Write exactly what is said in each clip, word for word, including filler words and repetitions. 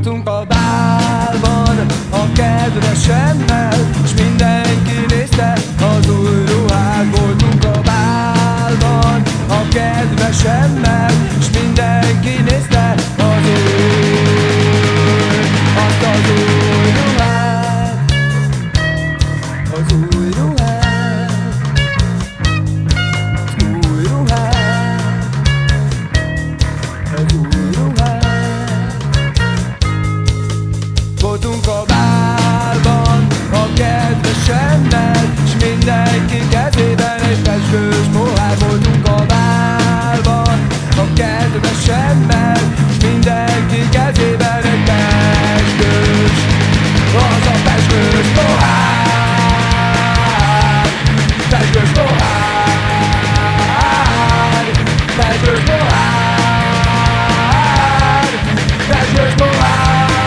Voltunk a bálban a kedvesemmel, s mindenki nézte az új ruhát. Voltunk a bálban a kedvesemmel, s mindenki nézte az új, azt az új ruhát, az új ruhát, az új ruhát, az új ruhát. Voltunk a bálban a kedvesemmel, s mindenki kezében egy pezsgős pohár. Voltunk a bálban a kedvesemmel, s mindenki kezében egy pezsgős, az a pezsgős pohár, pezsgős pohár, pezsgős pohár, pezsgős pohár.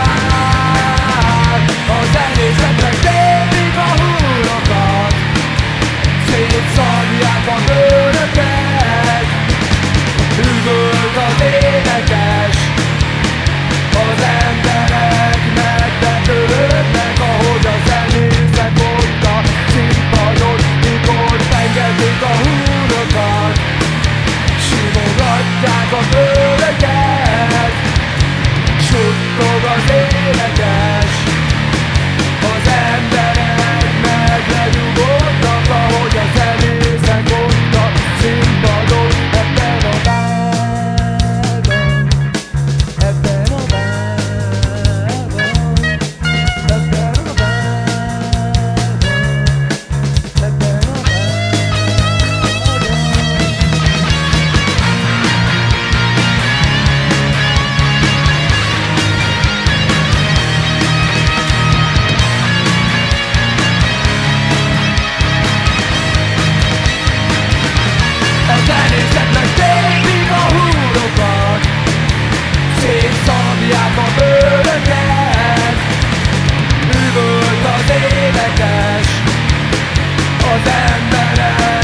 A zenészeknek tépik a húrokat, szétszabják a bőröket. Üvölt az énekes, az emberek megdöglődnek, ahogy a zenészek ott a színpadon, mikor pengetik a húrokat, simogatják a bőröket. Suttog az énekes, az emberek meg legyugodnak, ahogy a zenészek ott a színpadon. Ebben a bálban, ebben a bálban, ebben a bálban, ebben a bálban. Zenészeknek tépik a húrokat, szétszabják a bőröket. Üvölt az énekes, az emberek